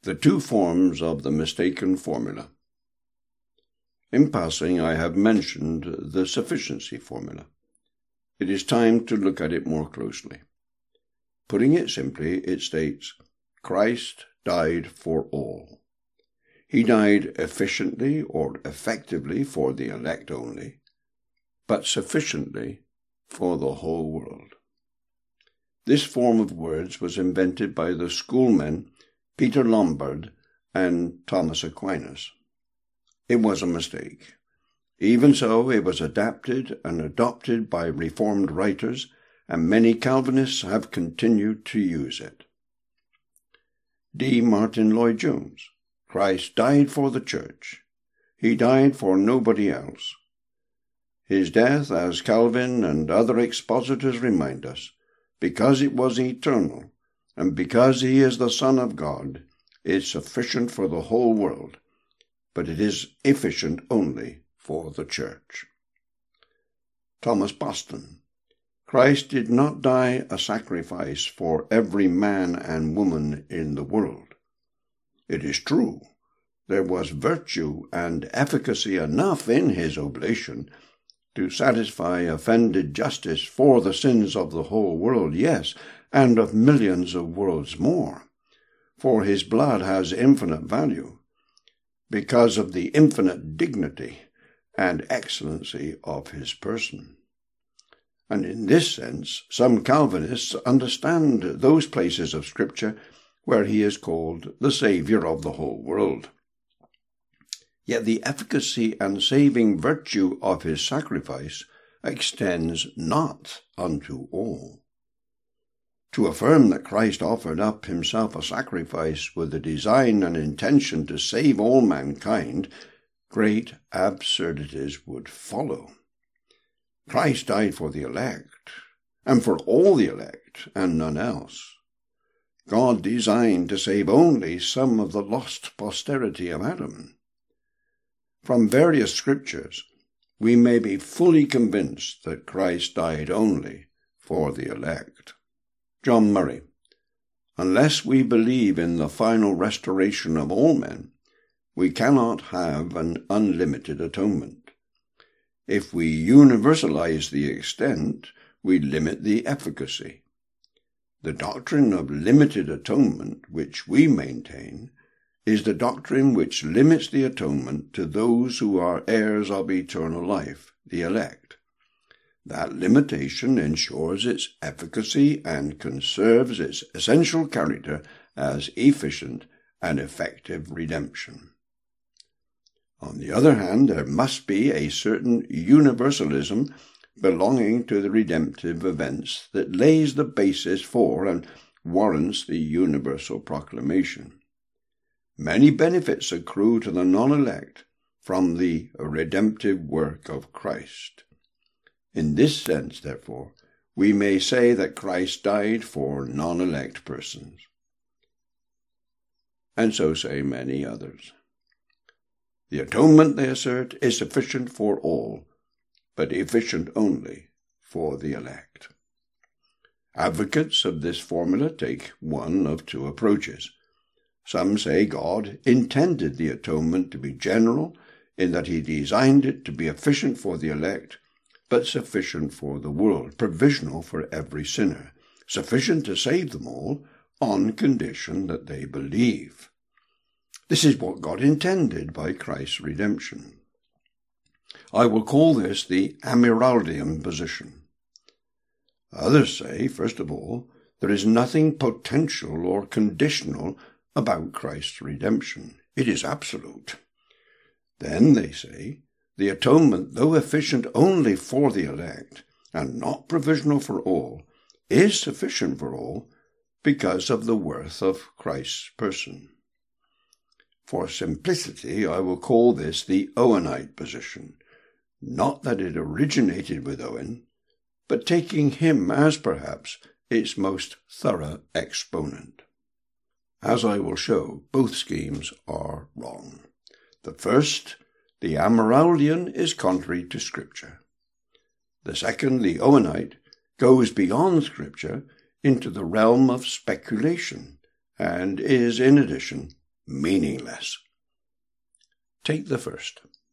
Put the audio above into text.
The two forms of the mistaken formula. In passing, I have mentioned the sufficiency formula. It is time to look at it more closely. Putting it simply, it states, Christ died for all. He died efficiently or effectively for the elect only, but sufficiently for the whole world. This form of words was invented by the schoolmen Peter Lombard and Thomas Aquinas. It was a mistake. Even so, it was adapted and adopted by Reformed writers, and many Calvinists have continued to use it. D. Martin Lloyd-Jones. Christ died for the church. He died for nobody else. His death, as Calvin and other expositors remind us, because it was eternal, and because he is the Son of God, is sufficient for the whole world, but it is efficient only for the church. Thomas Boston. Christ did not die a sacrifice for every man and woman in the world. It is true, there was virtue and efficacy enough in his oblation to satisfy offended justice for the sins of the whole world, yes, and of millions of worlds more, for his blood has infinite value, because of the infinite dignity and excellency of his person. And in this sense, some Calvinists understand those places of Scripture where he is called the Saviour of the whole world. Yet the efficacy and saving virtue of his sacrifice extends not unto all. To affirm that Christ offered up himself a sacrifice with the design and intention to save all mankind, great absurdities would follow. Christ died for the elect, and for all the elect, and none else. God designed to save only some of the lost posterity of Adam. From various scriptures, we may be fully convinced that Christ died only for the elect. John Murray. Unless we believe in the final restoration of all men, we cannot have an unlimited atonement. If we universalize the extent, we limit the efficacy. The doctrine of limited atonement, which we maintain, is the doctrine which limits the atonement to those who are heirs of eternal life, the elect. That limitation ensures its efficacy and conserves its essential character as efficient and effective redemption. On the other hand, there must be a certain universalism belonging to the redemptive events that lays the basis for and warrants the universal proclamation. Many benefits accrue to the non-elect from the redemptive work of Christ. In this sense, therefore, we may say that Christ died for non-elect persons. And so say many others. The atonement, they assert, is sufficient for all, but efficient only for the elect. Advocates of this formula take one of two approaches. Some say God intended the atonement to be general, in that he designed it to be efficient for the elect, but sufficient for the world, provisional for every sinner, sufficient to save them all, on condition that they believe. This is what God intended by Christ's redemption. I will call this the Amyraldian position. Others say, first of all, there is nothing potential or conditional about Christ's redemption. It is absolute. Then, they say, the atonement, though efficient only for the elect, and not provisional for all, is sufficient for all because of the worth of Christ's person. For simplicity, I will call this the Owenite position, not that it originated with Owen, but taking him as perhaps its most thorough exponent. As I will show, both schemes are wrong. The first, the Amyraldian, is contrary to Scripture. The second, the Owenite, goes beyond Scripture into the realm of speculation, and is, in addition, meaningless. Take the first.